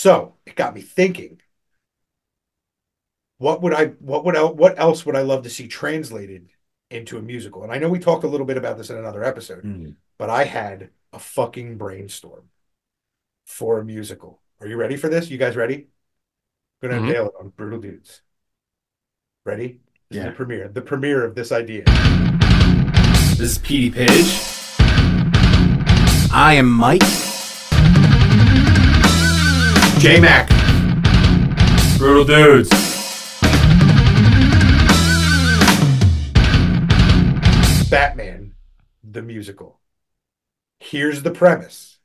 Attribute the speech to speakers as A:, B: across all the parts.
A: So it got me thinking, what else would I love to see translated into a musical? And I know we talked a little bit about this in another episode,
B: Mm.
A: but I had a fucking brainstorm for a musical. Are you ready for this? You guys ready? I'm gonna
B: Hmm.
A: unveil it on Brutal Dudes. Ready? This is
B: Yeah.
A: the premiere of this idea.
B: This is Petey Page. I am Mike.
A: J Mac.
B: Brutal Dudes.
A: Batman, the musical. Here's the premise.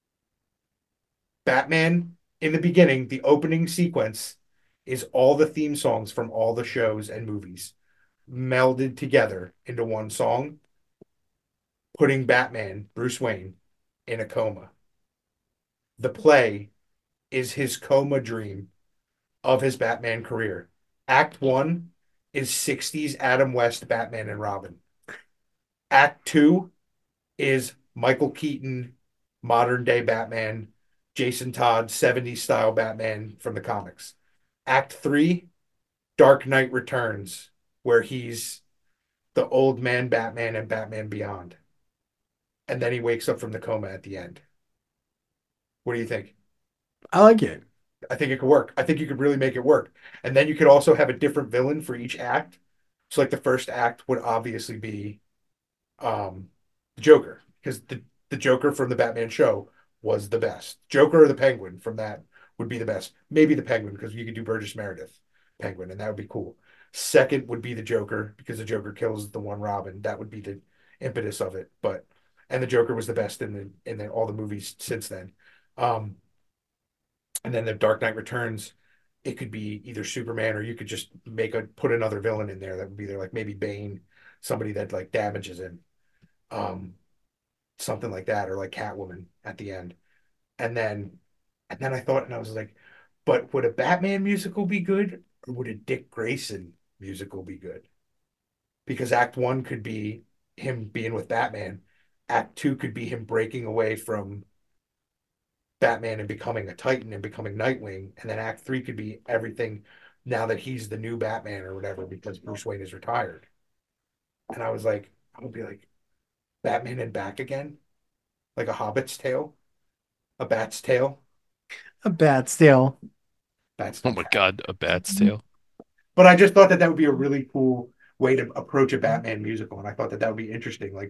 A: Batman, in the beginning, the opening sequence is all the theme songs from all the shows and movies melded together into one song, putting Batman, Bruce Wayne, in a coma. The play is his coma dream of his Batman career. Act one is 60s Adam West Batman and Robin. Act two is Michael Keaton, modern day Batman, Jason Todd, 70s style Batman from the comics. Act three, Dark Knight Returns, where he's the old man Batman and Batman Beyond. And then he wakes up from the coma at the end. What do you think?
B: I like it.
A: I think it could work. I think you could really make it work. And then you could also have a different villain for each act. So like the first act would obviously be the Joker, because the Joker from the Batman show was the best. Joker or the Penguin from that would be the best. Maybe the Penguin, because you could do Burgess Meredith Penguin, and that would be cool. Second would be the Joker, because the Joker kills the one Robin. That would be the impetus of it. But and the Joker was the best in all the movies since then. Um, and then the Dark Knight Returns, it could be either Superman, or you could just put another villain in there that would be there, like maybe Bane, somebody that like damages him. Um, Something like that, or like Catwoman at the end. And then I thought, and I was like, but would a Batman musical be good, or would a Dick Grayson musical be good? Because Act One could be him being with Batman. Act Two could be him breaking away from Batman and becoming a Titan and becoming Nightwing. And then Act Three could be everything now that he's the new Batman or whatever, because Bruce Wayne is retired. And I was like, I would be like, Batman and back again, like a Hobbit's tale, a Bat's tale.
B: A bat still.
A: Bats
C: Oh
A: don't
C: my
A: count.
C: God, a bat's tail.
A: But I just thought that that would be a really cool way to approach a Batman musical, and I thought that that would be interesting, like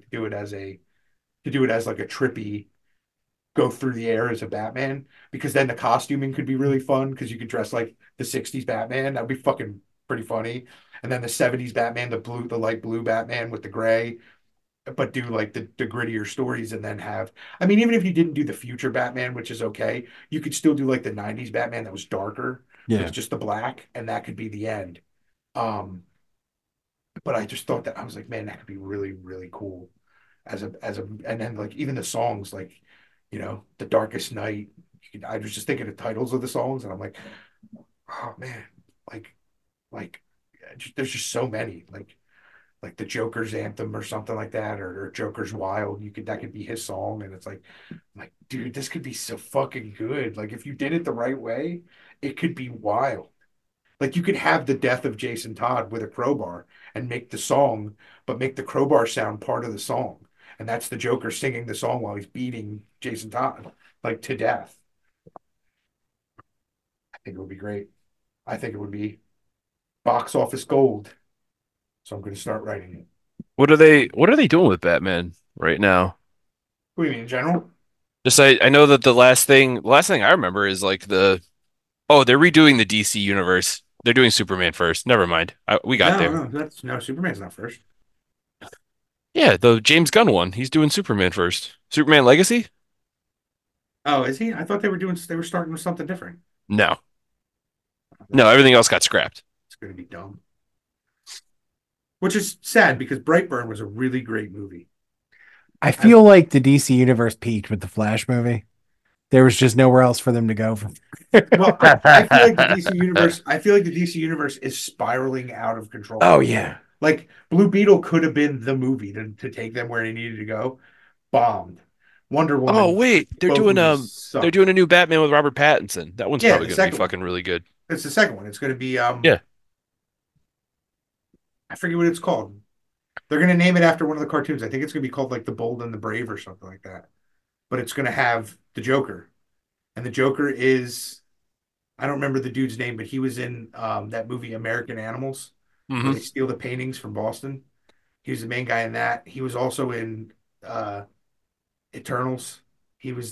A: to do it as like a trippy go through the air as a Batman, because then the costuming could be really fun because you could dress like the '60s Batman. That would be fucking pretty funny. And then the '70s Batman, the light blue Batman with the gray, but do like the grittier stories, and then have, I mean, even if you didn't do the future Batman, which is okay, you could still do like the '90s Batman that was darker with
B: Yeah.
A: just the black, and that could be the end. Um, but I just thought that, I was like, man, that could be really, really cool and then like even the songs, like, The Darkest Night. I was just thinking of titles of the songs, and I'm like, oh man, like like there's just so many, like the Joker's anthem or something like that, or Joker's Wild. That could be his song, and it's like, dude, this could be so fucking good. Like if you did it the right way, it could be wild. Like you could have the death of Jason Todd with a crowbar and make the song, but make the crowbar sound part of the song. And that's the Joker singing the song while he's beating Jason Todd like to death. I think it would be great. I think it would be box office gold. So I'm going to start writing it.
C: What are they doing with Batman right now?
A: What do you mean in general?
C: Just I know that the last thing I remember is like they're redoing the DC universe. They're doing Superman first. Never mind. We got
A: No,
C: there.
A: no, that's no, Superman's not first.
C: Yeah, the James Gunn one. He's doing Superman first. Superman Legacy?
A: Oh, is he? I thought they were starting with something different.
C: No. No,
A: That's
C: everything else got scrapped.
A: it's going to be dumb. Which is sad because Brightburn was a really great movie.
B: I
A: I
B: feel like the DC universe peaked with the Flash movie. There was just nowhere else for them to go from.
A: Well, I feel like the DC universe. I feel like the DC universe is spiraling out of control.
B: Oh yeah.
A: Like Blue Beetle could have been the movie to take them where they needed to go. Bombed. Wonder
C: Oh
A: Woman.
C: wait,
A: Both movies
C: they're
A: suck.
C: doing a new Batman with Robert Pattinson. That one's
A: Yeah,
C: probably
A: the
C: gonna be
A: second one.
C: fucking really good.
A: It's the second one. It's going to be
C: Yeah.
A: I forget what it's called. They're going to name it after one of the cartoons. I think it's going to be called like The Bold and the Brave or something like that. But it's going to have the Joker, and the Joker is I don't remember the dude's name, but he was in that movie American Animals, where they
C: Hmm.
A: steal the paintings from Boston. He was the main guy in that. He was also in uh, Eternals. He was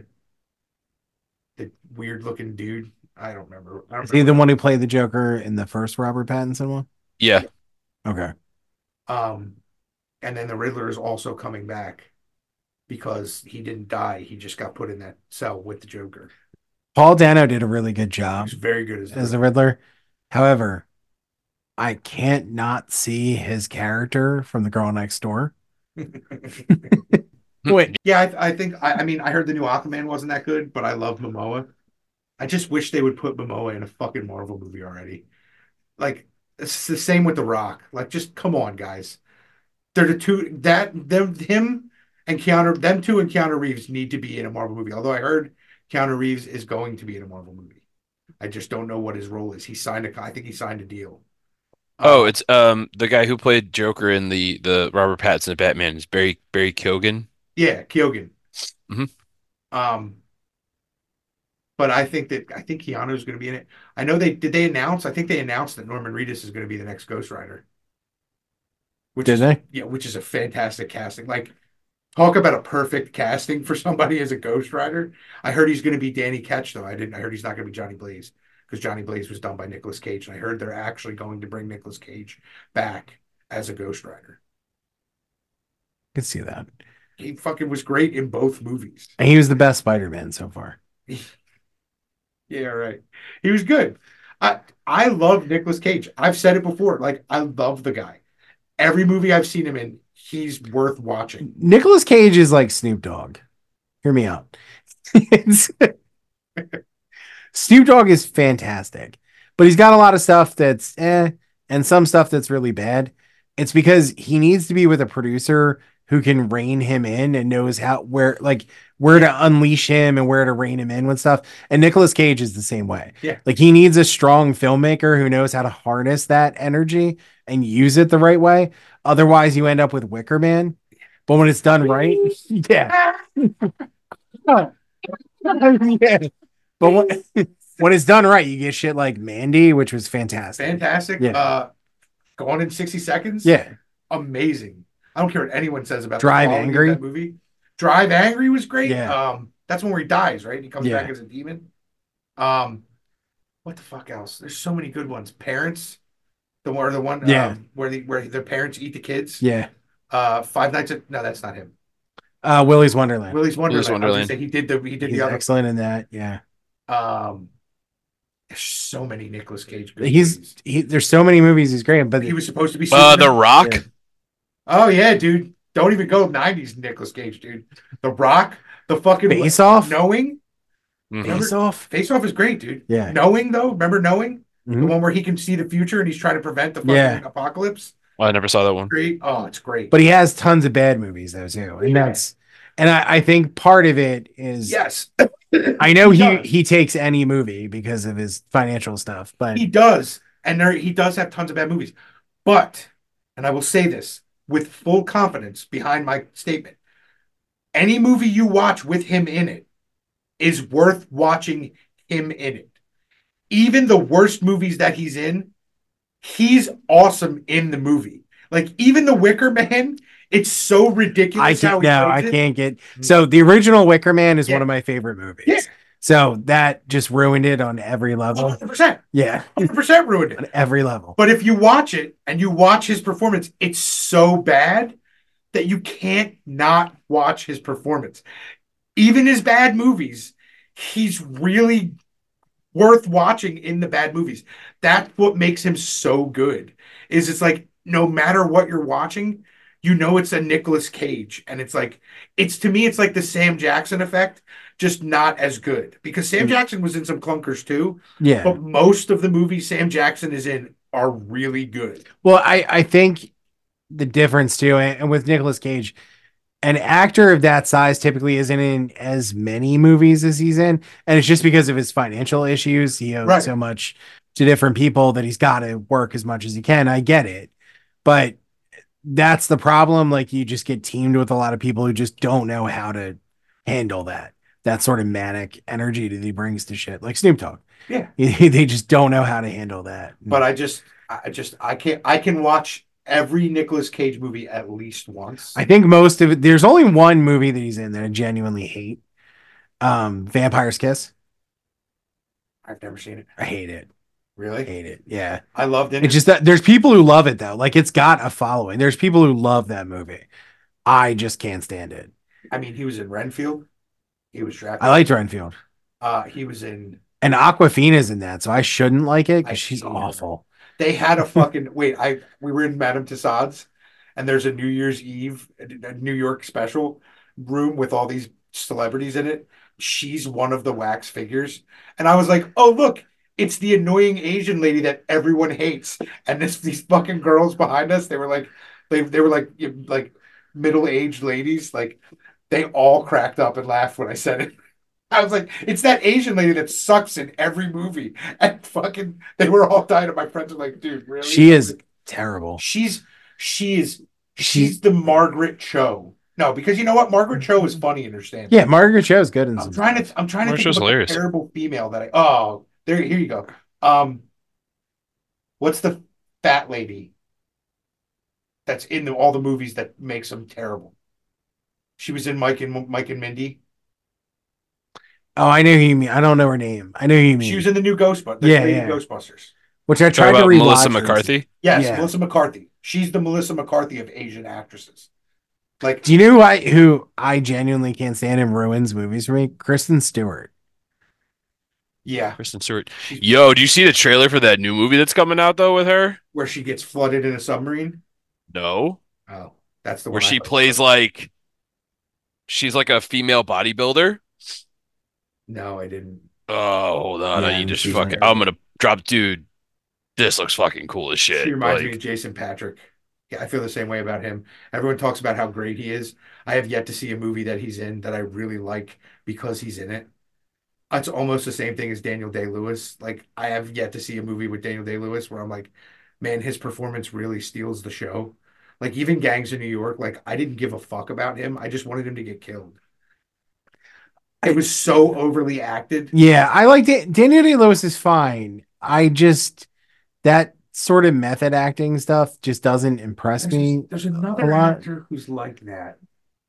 A: the weird looking dude. I don't remember. I don't
B: Is he the
A: remember.
B: one who played the Joker in the first Robert Pattinson one?
C: Yeah.
B: Okay.
A: Um, and then the Riddler is also coming back because he didn't die. He just got put in that cell with the Joker.
B: Paul Dano did a really good
A: He
B: job
A: was very good as
B: as
A: the
B: the Riddler. However, I can't not see his character from The Girl Next Door.
A: Riddler.
B: Wait,
A: Yeah, I think I mean I heard the new Aquaman wasn't that good, but I love Momoa. I just wish they would put Momoa in a fucking Marvel movie already. Like it's the same with The Rock. Like just come on, guys. They're the two that them him and Keanu them two and Keanu Reeves need to be in a Marvel movie. Although I heard Keanu Reeves is going to be in a Marvel movie. I just don't know what his role is. I think he signed a deal.
C: Oh,
A: Uh
C: it's the guy who played Joker in the Robert Pattinson Batman is Barry Keoghan.
A: yeah, Kyogen.
C: Hmm.
A: Um but I think Keanu's going to be in it. I know they announce. I think they announced that Norman Reedus is going to be the next Ghost Rider, which
B: did
A: is
B: they?
A: yeah, which is a fantastic casting. Like talk about a perfect casting for somebody as a Ghost Rider. I heard he's going to be Danny Ketch though. I didn't. I heard he's not going to be Johnny Blaze because Johnny Blaze was done by Nicolas Cage, and I heard they're actually going to bring Nicolas Cage back as a Ghost Rider.
B: I could see that.
A: He fucking was great in both movies.
B: And he was the best Spider-Man so far.
A: Yeah, right. He was good. I love Nicolas Cage. I've said it before. Like I love the guy. Every movie I've seen him in, he's worth watching.
B: Nicolas Cage is like Snoop Dogg. Hear me out. Snoop Dogg is fantastic, but he's got a lot of stuff that's and some stuff that's really bad. It's because he needs to be with a producer who can rein him in and knows how where
A: Yeah,
B: to unleash him and where to rein him in with stuff. And Nicolas Cage is the same way.
A: yeah.
B: Like he needs a strong filmmaker who knows how to harness that energy and use it the right way. Otherwise, you end up with Wicker Man. But when it's done right, yeah. Yeah. But when it's done right, you get shit like Mandy, which was fantastic.
A: Fantastic.
B: Yeah.
A: Gone in 60 Seconds.
B: Yeah.
A: Amazing. I don't care what anyone says about the
B: Drive
A: quality
B: Angry.
A: of that movie. Drive Angry was great.
B: Yeah.
A: That's one where he dies, right? He comes
B: Yeah.
A: back as a demon. Um, what the fuck else? There's so many good ones. Parents, the one
B: Yeah.
A: where their parents eat the kids.
B: Yeah.
A: Five Nights at no, that's not him.
B: Willy's Wonderland.
A: Willy's
C: Willy's
A: Wonderland. I was gonna
C: Wonderland.
A: say he did
B: He's
A: the other.
B: excellent in that. Yeah.
A: Um, there's so many Nicolas Cage good movies.
B: There's so many movies he's great, but
A: He was supposed to be
C: The
A: Superman.
C: Rock.
B: Yeah.
A: Oh yeah, dude. Don't even go 90s Nicolas Cage, dude. The Rock, the fucking
B: Face Off?
A: Knowing.
C: Mhm.
B: Face Off.
A: Face Off is great, dude.
B: Yeah.
A: Knowing though, remember Knowing? The
B: Mhm.
A: one where he can see the future and he's trying to prevent the fucking
B: Yeah.
A: apocalypse.
C: I never saw that one.
A: Great. Oh, it's great.
B: But he has tons of bad movies though too. And I think part of it is
A: yes.
B: I know
A: He
B: he
A: does.
B: he takes any movie because of his financial stuff, but
A: He does. And he does have tons of bad movies. But, and I will say this with full confidence behind my statement, any movie you watch with him in it is worth watching him in it. Even the worst movies that he's awesome in the movie. Like even The Wicker Man, it's so ridiculous how he
B: I
A: plays it.
B: can't get so the original Wicker Man is
A: Yeah.
B: one of my favorite movies.
A: Yeah.
B: So that just ruined it on every level.
A: 100%.
B: Yeah.
A: 100% ruined it.
B: On every level.
A: But if you watch it and you watch his performance, it's so bad that you can't not watch his performance. Even his bad movies, he's really worth watching in the bad movies. That's what makes him so good. Is it's like no matter what you're watching, you know it's a Nicolas Cage, and it's like it's to me it's like the Sam Jackson effect, just not as good because Sam Jackson was in some clunkers too,
B: Yeah.
A: but most of the movies Sam Jackson is in are really good.
B: Well, I think the difference too, and with Nicolas Cage, an actor of that size typically isn't in as many movies as he's in, and it's just because of his financial issues. He owes
A: Right.
B: so much to different people that he's got to work as much as he can. I get it, but that's the problem. Like you just get teamed with a lot of people who just don't know how to handle that sort of manic energy that he brings to shit, like Snoop Dogg.
A: Yeah.
B: They just don't know how to handle that.
A: But I can watch every Nicolas Cage movie at least once.
B: I think most of it. There's only one movie that he's in that I genuinely hate. Vampire's Kiss.
A: I've never seen it.
B: I hate it.
A: Really?
B: Hate it. Yeah.
A: I loved it.
B: It's just that there's people who love it though. Like it's got a following. There's people who love that movie. I just can't stand it.
A: I mean, he was in Renfield. He was
B: I
A: Dracula.
B: liked Renfield.
A: He was in.
B: And Aquafina's in that, so I shouldn't like it
A: I
B: because she's
A: hate her.
B: awful.
A: They had a fucking wait. We were in Madame Tussauds, and there's a New Year's Eve, a New York special room with all these celebrities in it. She's one of the wax figures, and I was like, oh look, it's the annoying Asian lady that everyone hates. And these fucking girls behind us, they were like, they were like middle-aged ladies, like they all cracked up and laughed when I said it. I was like, it's that Asian lady that sucks in every movie. And fucking, they were all dying. And my friends are like, dude, really?
B: She is terrible.
A: She's the Margaret Cho. No, because you know what? Margaret Cho is funny in her stand.
B: Yeah, Margaret Cho is good in
A: I'm
B: some
A: trying
B: stuff.
A: to think
C: Margaret
A: of a
C: hilarious.
A: terrible female that here you go. What's the fat lady that's in all the movies that makes them terrible? She was in Mike and Mindy.
B: Oh, I know who you mean. I don't know her name. I know who you mean.
A: She was in the new Ghostbusters.
B: Yeah,
A: Lady
B: yeah.
A: Ghostbusters.
B: Which I
C: Talk
B: tried to
C: about
B: rewatch.
C: Melissa
B: recently.
C: McCarthy.
A: Yes,
B: Yeah.
A: Melissa McCarthy. She's the Melissa McCarthy of Asian actresses. Like,
B: Do you know who I genuinely can't stand and ruins movies for me? Kristen Stewart.
A: yeah,
C: Kristen Stewart. Yo, do you see the trailer for that new movie that's coming out though with her?
A: where she gets flooded in a submarine.
C: No.
A: Oh, that's the
C: Where
A: one.
C: she plays like she's like a female bodybuilder.
A: No, I didn't.
C: Oh, hold on.
B: Yeah,
C: You just
B: she's
C: fucking.
B: like-
C: I'm gonna drop, dude. This looks fucking cool as shit.
A: She reminds me
C: Like,
A: of Jason Patrick. Yeah, I feel the same way about him. Everyone talks about how great he is. I have yet to see a movie that he's in that I really like because he's in it. It's almost the same thing as Daniel Day-Lewis. Like, I have yet to see a movie with Daniel Day-Lewis where I'm like, man, his performance really steals the show. Like, even Gangs of New York, like, I didn't give a fuck about him. I just wanted him to get killed. It was so overly acted.
B: Yeah, I like it. Daniel Day-Lewis is fine. I just that sort of method acting stuff just doesn't impress me.
A: There's
B: a
A: another
B: lot.
A: actor who's like that.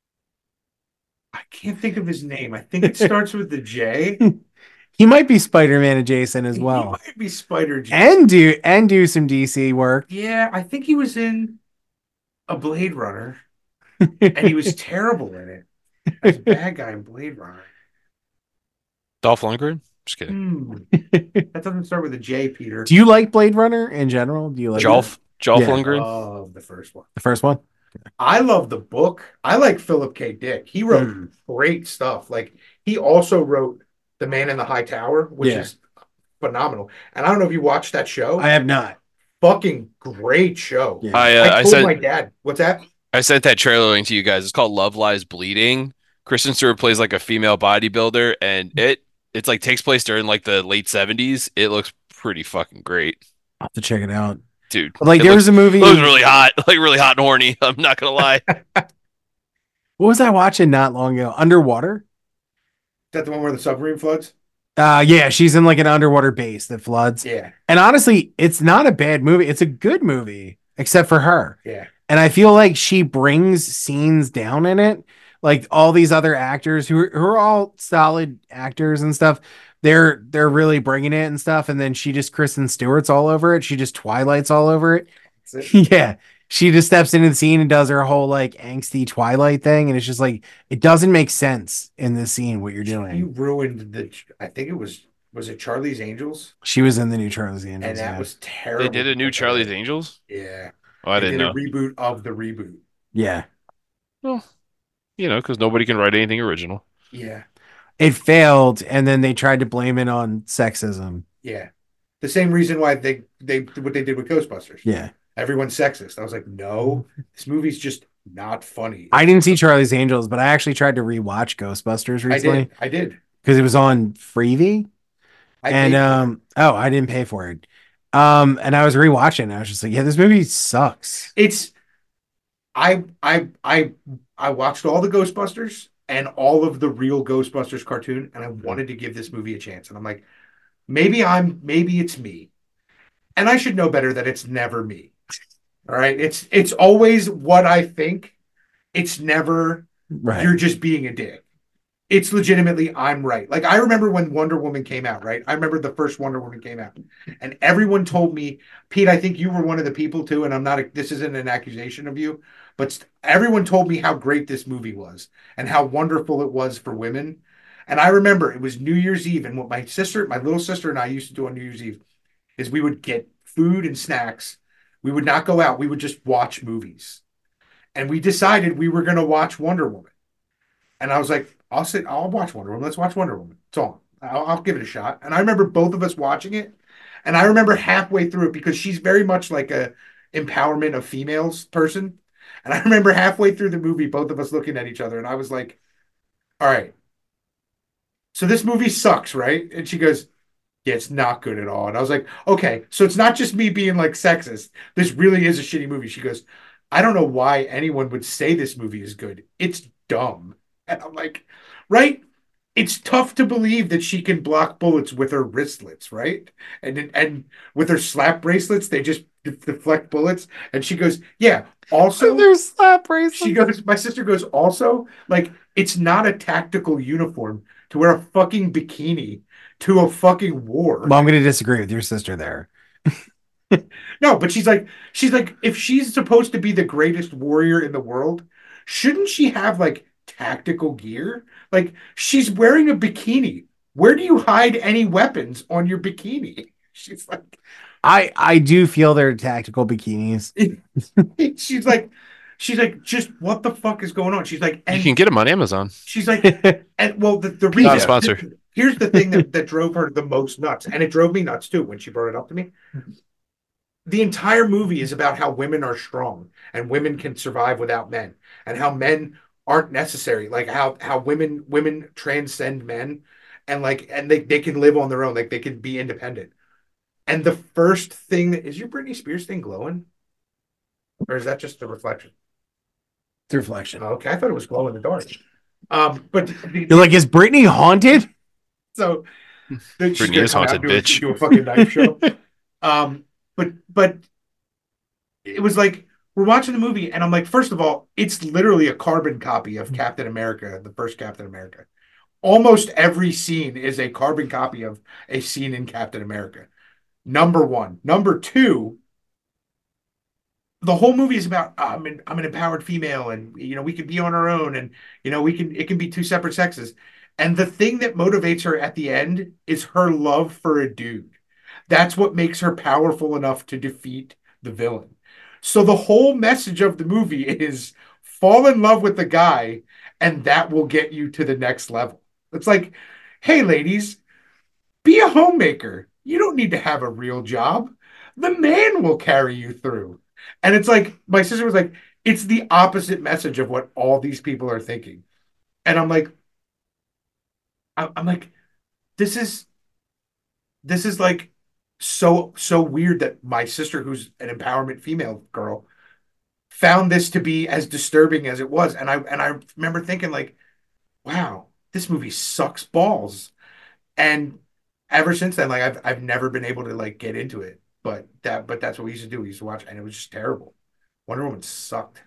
A: I can't think of his name. I think it starts with the J.
B: He might be Spider-Man adjacent as
A: He
B: well.
A: might be Spider J.
B: And do some DC work.
A: Yeah, I think he was in a Blade Runner, and he was terrible in it as a bad guy in Blade Runner.
C: Dolph Lundgren. Just kidding.
A: That doesn't start with a J, Peter.
B: Do you like Blade Runner in general? Do you like
C: Jolf
B: Yeah.
C: Lundgren.
A: Love the first one.
B: the first one?
A: I love the book. I like Philip K. Dick. He wrote
B: Mm.
A: great stuff. Like, he also wrote The Man in the High Tower, which
B: Yeah.
A: is phenomenal. And I don't know if you watched that show.
B: I have not.
A: Fucking great show.
B: Yeah.
A: I
C: I
A: told
C: sent
A: my dad. What's that?
C: I sent that trailer link to you guys. It's called Love Lies Bleeding. Kristen Stewart plays like a female bodybuilder, and it's like takes place during like the late 70s. It looks pretty fucking great,
B: I'll have to check it out.
C: dude.
B: But like
C: It
B: there
C: looks,
B: was a movie.
C: it looks really hot, like really hot and horny. I'm not gonna lie.
B: What was I watching not long ago? Underwater?
A: Is that the one where the submarine floods?
B: Yeah, she's in like an underwater base that floods.
A: Yeah.
B: And honestly, it's not a bad movie. It's a good movie, except for her.
A: Yeah.
B: And I feel like she brings scenes down in it. Like all these other actors who are all solid actors and stuff, they're really bringing it and stuff. And then she just Kristen Stewart's all over it. She just Twilight's all over it.
A: That's it.
B: Yeah. She just steps into the scene and does her whole like angsty Twilight thing. And it's just like, it doesn't make sense in this scene what you're
A: You
B: doing.
A: ruined I think it was it Charlie's Angels?
B: She was in the new Charlie's Angels.
A: And that
B: Yeah.
A: was terrible.
C: They did a new Charlie's Angels.
A: Yeah.
C: Oh, I
A: They
C: didn't
A: did
C: know.
A: a reboot of the reboot.
B: Yeah.
C: Well, because nobody can write anything original.
A: Yeah.
B: It failed. And then they tried to blame it on sexism.
A: Yeah. The same reason why they what they did with Ghostbusters.
B: Yeah.
A: Everyone's sexist. I was like, no, this movie's just not funny.
B: I didn't see Charlie's Angels, but I actually tried to rewatch Ghostbusters recently
A: I did.
B: because it was on Freevee.
A: I
B: And
A: paid for it.
B: oh, I didn't pay for it. And I was rewatching. And I was just like, yeah, this movie sucks.
A: It's I I I I watched all the Ghostbusters and all of the real Ghostbusters cartoon, and I wanted to give this movie a chance. And I'm like, maybe it's me. And I should know better that it's never me. All right. It's always what I think. It's never
B: Right.
A: you're just being a dick. It's legitimately I'm right. Like I remember when Wonder Woman came out, right? I remember the first Wonder Woman came out, and everyone told me, Pete, I think you were one of the people too, and I'm not. This isn't an accusation of you, but everyone told me how great this movie was and how wonderful it was for women. And I remember it was New Year's Eve, and what my little sister and I used to do on New Year's Eve is we would get food and snacks. We would not go out. We would just watch movies, and we decided we were going to watch Wonder Woman. And I was like, I'll watch Wonder Woman. Let's watch Wonder Woman. It's on. I'll give it a shot. And I remember both of us watching it. And I remember halfway through it because she's very much like a empowerment of females person. And I remember halfway through the movie, both of us looking at each other. And I was like, all right, so this movie sucks, right? And she goes, yeah, it's not good at all. And I was like, okay, so it's not just me being like sexist. This really is a shitty movie. She goes, I don't know why anyone would say this movie is good. It's dumb. And I'm like, right? It's tough to believe that she can block bullets with her wristlets, right? And with her slap bracelets, they just deflect bullets. And she goes, yeah. Also,
B: There's slap
A: she
B: bracelets.
A: goes, my sister goes, also, like, it's not a tactical uniform to wear a fucking bikini to a fucking war.
B: Well, I'm going to disagree with your sister there.
A: No, but she's like, if she's supposed to be the greatest warrior in the world, shouldn't she have like tactical gear? Like, she's wearing a bikini. Where do you hide any weapons on your bikini? She's like,
B: I do feel they're tactical bikinis.
A: she's like, just what the fuck is going on? She's like,
C: You can get them on Amazon.
A: she's like, and well, the reason
C: Not a sponsor.
A: here's the thing that drove her the most nuts, and it drove me nuts too when she brought it up to me. The entire movie is about how women are strong and women can survive without men, and how men aren't necessary. Like how women transcend men, and like and they can live on their own. Like they can be independent. And the first thing that is your Britney Spears thing glowing, or is that just a reflection?
B: It's a reflection.
A: Okay, I thought it was glow in the dark. But
B: You're like, is Brittany haunted?
A: so then she's
C: Britney
A: gonna
C: is
A: come out
C: haunted,
A: and
C: bitch.
A: do a fucking knife show. But it was like we're watching the movie, and I'm like, first of all, it's literally a carbon copy of Captain America, the first Captain America. Almost every scene is a carbon copy of a scene in Captain America. Number one. Number two, the whole movie is about I'm an empowered female, and we can be on our own, and we can it can be two separate sexes. And the thing that motivates her at the end is her love for a dude. That's what makes her powerful enough to defeat the villain. So the whole message of the movie is fall in love with the guy, and that will get you to the next level. It's like, hey, ladies, be a homemaker. You don't need to have a real job. The man will carry you through. And it's like, my sister was like, it's the opposite message of what all these people are thinking. And I'm like, this is like so weird that my sister, who's an empowerment female girl, found this to be as disturbing as it was. And I remember thinking like, wow, this movie sucks balls. And ever since then, like I've never been able to like get into it. But that's what we used to do. We used to watch, and it was just terrible. Wonder Woman sucked.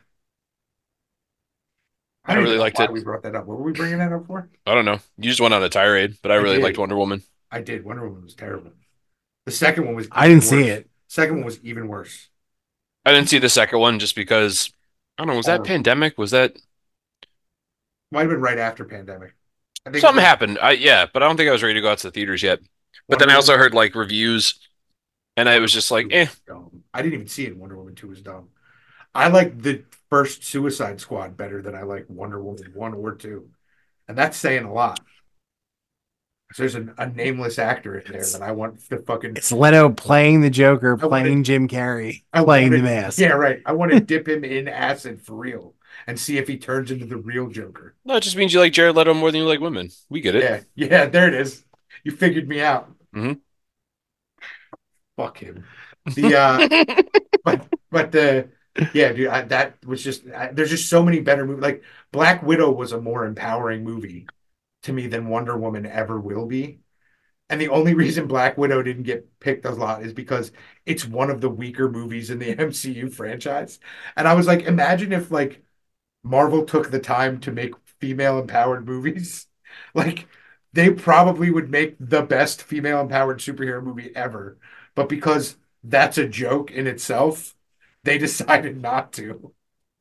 A: I
C: I
A: don't even
C: really
A: know
C: liked
A: why
C: it.
A: we brought that up. What were we bringing that up for?
C: I don't know. You just went on a tirade, but I really
A: did.
C: liked Wonder Woman.
A: I did. Wonder Woman was terrible. The second one was
B: I didn't
A: even
B: see
A: worse.
B: it.
A: Second one was even worse.
C: I didn't see the second one just because I don't know. Was that
A: Horrible.
C: pandemic? Was that
A: Might have been right after pandemic. I think
C: something happened? Yeah, but I don't think I was ready to go out to the theaters yet. But
A: Wonder
C: then I also
A: Woman
C: heard like reviews, and I was just like,
A: 2
C: eh.
A: was dumb. I didn't even see it. Wonder Woman 2 was dumb. I like the first Suicide Squad better than I like Wonder Woman 1 or 2. And that's saying a lot. So there's a nameless actor in there that I want to fucking.
B: It's Leto playing the Joker,
A: I
B: playing
A: wanted-
B: Jim Carrey,
A: I
B: playing the
A: wanted-
B: mask.
A: Yeah, right. I want to dip him in acid for real. and see if he turns into the real Joker.
C: No, it just means you like Jared Leto more than you like women. We get it.
A: Yeah, yeah, there it is. You figured me out.
C: Hmm.
A: Fuck him. The but the yeah, dude, that was just there's just so many better movies. Like Black Widow was a more empowering movie to me than Wonder Woman ever will be. And the only reason Black Widow didn't get picked a lot is because it's one of the weaker movies in the MCU franchise. And I was like, imagine if like Marvel took the time to make female empowered movies. Like they probably would make the best female empowered superhero movie ever. But because that's a joke in itself, they decided not to.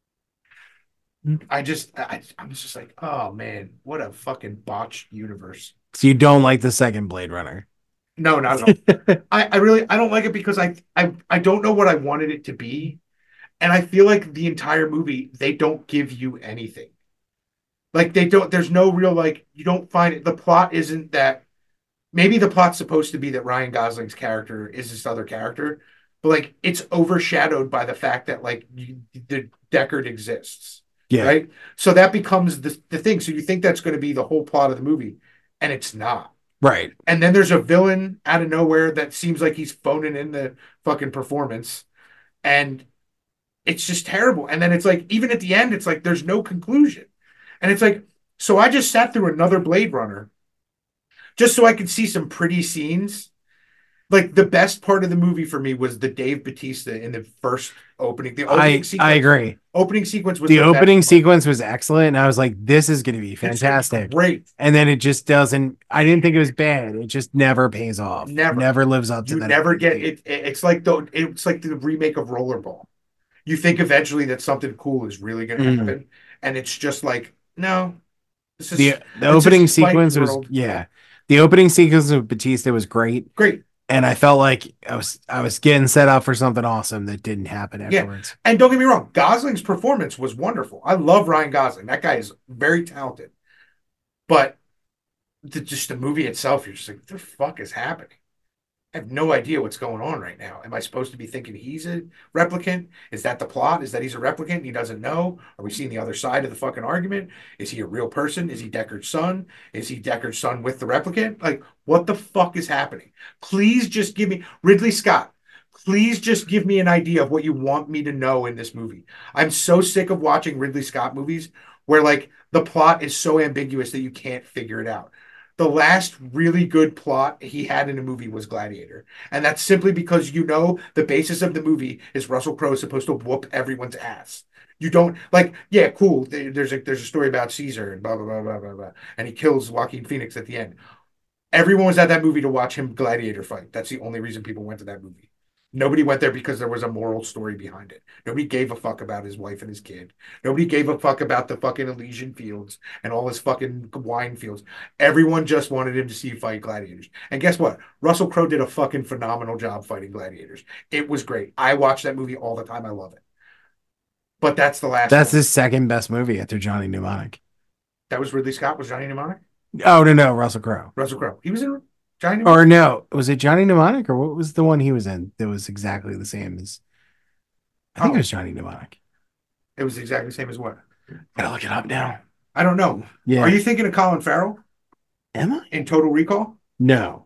A: I was just like, oh man, what a fucking botched universe.
B: So you don't like the second Blade Runner?
A: No, not at all. I really I don't like it because I don't know what I wanted it to be. And I feel like the entire movie, they don't give you anything. Like they don't, there's no real like you don't find it. The plot isn't that maybe the plot's supposed to be that Ryan Gosling's character is this other character, but like it's overshadowed by the fact that like the Deckard exists,
B: Yeah,
A: right? So that becomes the thing. So you think that's going to be the whole plot of the movie, and it's not.
B: right.
A: And then there's a villain out of nowhere that seems like he's phoning in the fucking performance, and it's just terrible. And then it's like even at the end, it's like there's no conclusion, and it's like so I just sat through another Blade Runner just so I could see some pretty scenes. Like the best part of the movie for me was the Dave Batista in the first opening. The opening
B: I
A: sequence.
B: agree.
A: Opening sequence was
B: The opening
A: best part.
B: sequence was excellent, and I was like, "This is going to be
A: It's
B: fantastic."
A: great.
B: And then it just doesn't. I didn't think it was bad. It just never pays off.
A: Never.
B: Never lives up to
A: You
B: that.
A: never get it. It's like the remake of Rollerball. You think eventually that something cool is really going to
B: Mhm.
A: happen, and it's just like no. This is
B: The
A: it's
B: opening
A: just Spike
B: sequence was
A: World.
B: The opening sequence of Batista was great,
A: Great.
B: and I felt like I was getting set up for something awesome that didn't happen
A: Yeah.
B: afterwards.
A: And don't get me wrong, Gosling's performance was wonderful. I love Ryan Gosling. That guy is very talented. But just the movie itself, you're just like, what the fuck is happening? I have no idea what's going on right now. Am I supposed to be thinking he's a replicant? Is that the plot? Is that he's a replicant and he doesn't know? Are we seeing the other side of the fucking argument? Is he a real person? Is he Deckard's son? Is he Deckard's son with the replicant? Like, what the fuck is happening? Please just give me Ridley Scott. Please just give me an idea of what you want me to know in this movie. I'm so sick of watching Ridley Scott movies where like the plot is so ambiguous that you can't figure it out. The last really good plot he had in a movie was Gladiator. And that's simply because you know the basis of the movie is Russell Crowe is supposed to whoop everyone's ass. You don't like, yeah, cool. There's a story about Caesar and blah blah blah blah blah blah. And he kills Joaquin Phoenix at the end. Everyone was at that movie to watch him gladiator fight. That's the only reason people went to that movie. Nobody went there because there was a moral story behind it. Nobody gave a fuck about his wife and his kid. Nobody gave a fuck about the fucking Elysian fields and all his fucking wine fields. Everyone just wanted him to see fight gladiators. And guess what? Russell Crowe did a fucking phenomenal job fighting gladiators. It was great. I watch that movie all the time. I love it. But that's the last
B: That's
A: one.
B: his second best movie after Johnny Mnemonic.
A: That was Ridley Scott. Was Johnny Mnemonic?
B: Oh no, Russell Crowe.
A: Russell Crowe. He was in Johnny Mnemonic.
B: Or no, was it Johnny Mnemonic or what was the one he was in that was exactly the same as? I think it was Johnny Mnemonic.
A: It was exactly the same as what?
B: Gotta look it up now.
A: I don't know.
B: Yeah.
A: Are you thinking of Colin Farrell
B: Am I?
A: in Total Recall?
B: No.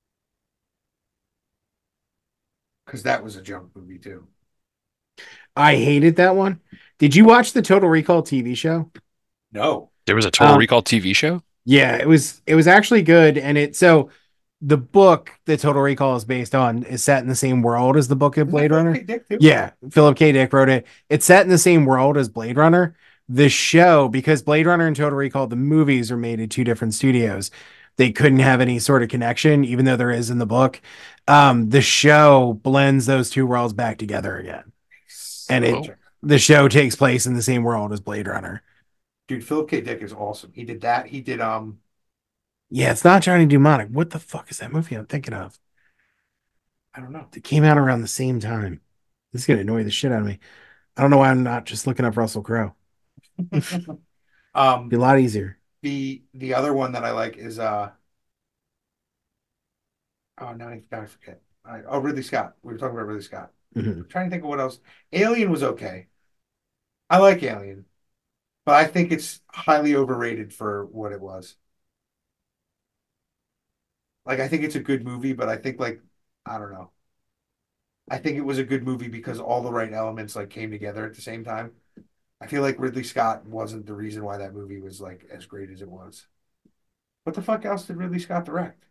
A: Because that was a junk movie too.
B: I hated that one. Did you watch the Total Recall TV show?
A: No.
C: There was a Total Recall TV show?
B: Yeah, it was actually good. And the book that Total Recall is based on is set in the same world as the book of Blade Runner. Yeah, Philip K. Dick wrote it. It's set in the same world as Blade Runner. The show, because Blade Runner and Total Recall, the movies are made at two different studios. They couldn't have any sort of connection, even though there is in the book. The show blends those two worlds back together again. And the show takes place in the same world as Blade Runner.
A: Dude, Philip K. Dick is awesome. He did that. He did
B: Yeah, it's not Johnny Mnemonic. What the fuck is that movie I'm thinking of?
A: I don't know.
B: It came out around the same time. This is gonna annoy the shit out of me. I don't know why I'm not just looking up Russell Crowe. Be a lot easier.
A: The other one that I like is oh no, I forget. Ridley Scott. We were talking about Ridley Scott.
B: Mhm.
A: I'm trying to think of what else. Alien was okay. I like Alien. but I think it's highly overrated for what it was. Like, I think it's a good movie, but I think like I don't know. I think it was a good movie because all the right elements like came together at the same time. I feel like Ridley Scott wasn't the reason why that movie was like as great as it was. What the fuck else did Ridley Scott direct?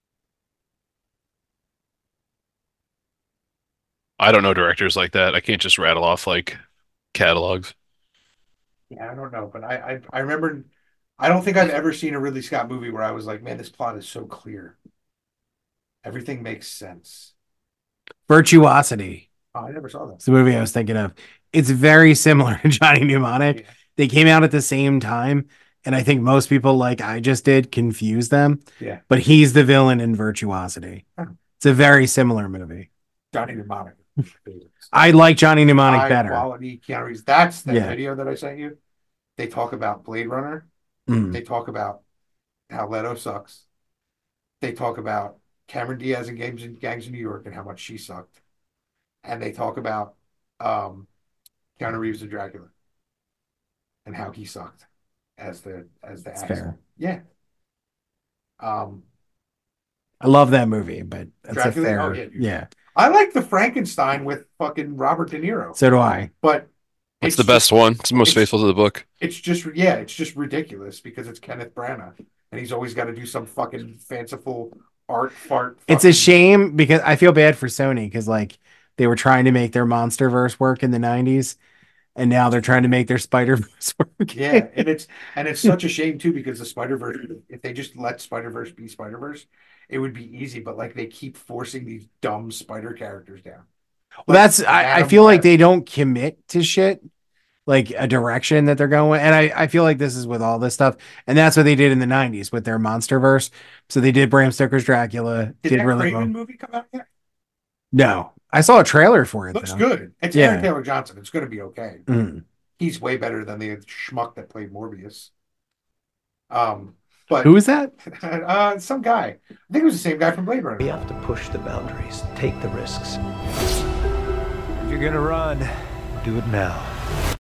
C: I don't know directors like that. I can't just rattle off like catalogs.
A: Yeah, I don't know, but I remember I don't think I've ever seen a Ridley Scott movie where I was like, man, this plot is so clear. Everything makes sense.
B: Virtuosity.
A: Oh, I never saw that.
B: It's the movie I was thinking of. It's very similar to Johnny Mnemonic.
A: Yeah.
B: They came out at the same time, and I think most people, like I just did, confuse them.
A: Yeah.
B: But he's the villain in Virtuosity.
A: Huh.
B: It's a very similar movie.
A: Johnny Mnemonic.
B: I like Johnny Mnemonic
A: High
B: better.
A: quality Keanu Reeves. That's that
B: Yeah.
A: video that I sent you. They talk about Blade Runner.
B: Mm.
A: They talk about how Leto sucks. They talk about Cameron Diaz and Gangs in New York and how much she sucked. And they talk about Keanu Reeves and Dracula and how he sucked as the
B: It's
A: accent.
B: fair.
A: Yeah. Um,
B: I love that movie, but that's
A: Dracula?
B: a fair.
A: Oh, yeah, dude.
B: Yeah.
A: I like the Frankenstein with fucking Robert De Niro,
B: So do I.
A: but
C: It's the best one. It's the most
A: it's-
C: faithful to the book.
A: it's just ridiculous because it's Kenneth Branagh and he's always got to do some fucking fanciful art fart.
B: It's a
A: fucking-
B: shame because I feel bad for Sony because like they were trying to make their MonsterVerse work in the 90s, and now they're trying to make their Spider-Verse work.
A: Yeah, and it's such a shame too because the Spider-Verse, if they just let Spider-Verse be Spider-Verse, it would be easy, but like they keep forcing these dumb spider characters down.
B: Well, that's I
A: Adam
B: feel like
A: West.
B: they don't commit to shit, like a direction that they're going. And I feel like this is with all this stuff. And that's what they did in the 90s with their MonsterVerse. So they did Bram Stoker's Dracula.
A: Did that
B: really
A: Craven
B: well.
A: movie come out yet?
B: No. I saw a trailer for it
A: Looks
B: though.
A: good. It's
B: Yeah.
A: Aaron Taylor Johnson. It's going to be okay.
B: Mm.
A: He's way better than the schmuck that played Morbius. But
B: Who is that?
A: some guy. I think it was the same guy from Blade Runner.
D: We have to push the boundaries, take the risks. If you're gonna run, do it now.